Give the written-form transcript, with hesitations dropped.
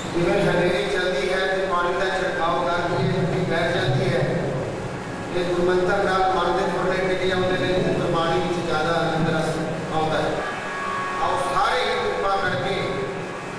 जिवें हनेरी चलती है तो पानी का छिड़काव करके बैठ जाती है। ये गुरमंत्र नाल